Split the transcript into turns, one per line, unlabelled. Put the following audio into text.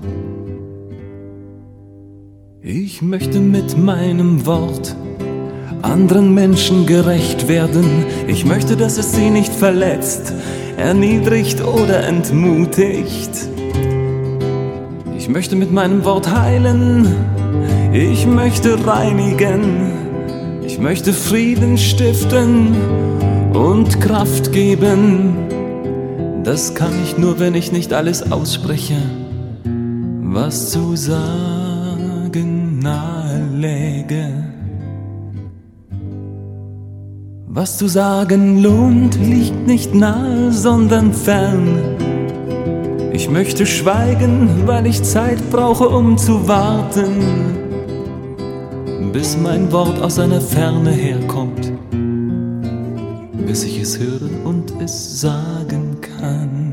Ich möchte mit meinem Wort anderen Menschen gerecht werden. Ich möchte, dass es sie nicht verletzt, erniedrigt oder entmutigt. Ich möchte mit meinem Wort heilen, ich möchte reinigen, ich möchte Frieden stiften und Kraft geben. Das kann ich nur, wenn ich nicht alles ausspreche, was zu sagen nahe läge. Was zu sagen lohnt, liegt nicht nahe, sondern fern. Ich möchte schweigen, weil ich Zeit brauche, um zu warten, bis mein Wort aus einer Ferne herkommt, bis ich es höre und es sagen kann.